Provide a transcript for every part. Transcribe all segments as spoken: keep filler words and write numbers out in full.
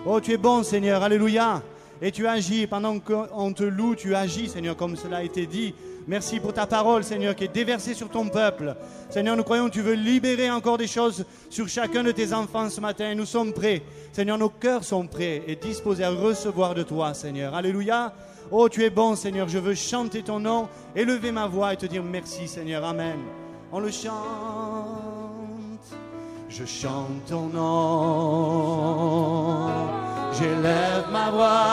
Oh, tu es bon, Seigneur, alléluia. Et tu agis, pendant qu'on te loue, tu agis, Seigneur, comme cela a été dit. Merci pour ta parole, Seigneur, qui est déversée sur ton peuple. Seigneur, nous croyons que tu veux libérer encore des choses sur chacun de tes enfants ce matin. Nous sommes prêts. Seigneur, nos cœurs sont prêts et disposés à recevoir de toi, Seigneur. Alléluia. Oh, tu es bon, Seigneur. Je veux chanter ton nom, élever ma voix et te dire merci, Seigneur. Amen. On le chante. Je chante ton nom. J'élève ma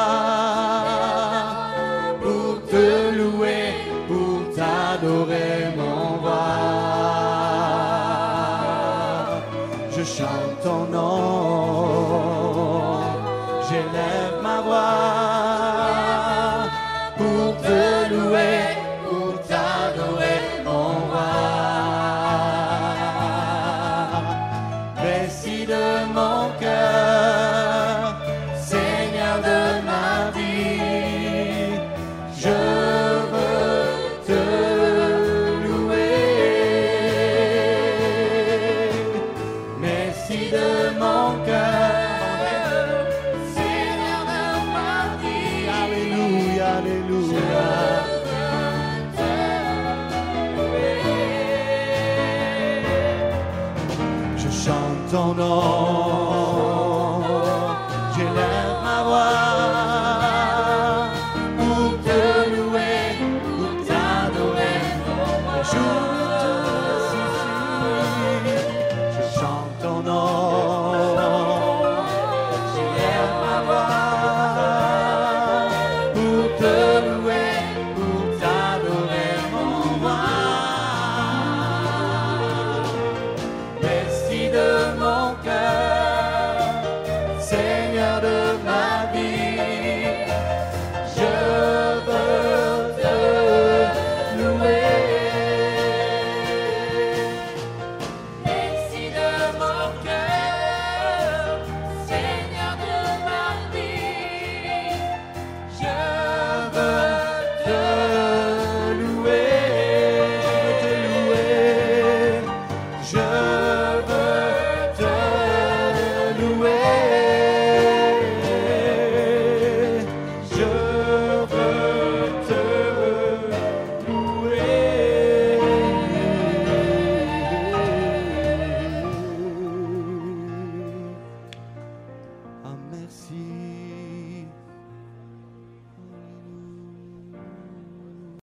voix pour te louer, pour t'adorer, mon roi. Je chante ton nom, j'élève ma voix pour te louer, pour t'adorer, mon roi. Merci de mon cœur, Seigneur de ma vie, je veux te louer. Merci de mon cœur, Seigneur de ma vie. Alléluia, alléluia. Je chante ton nom.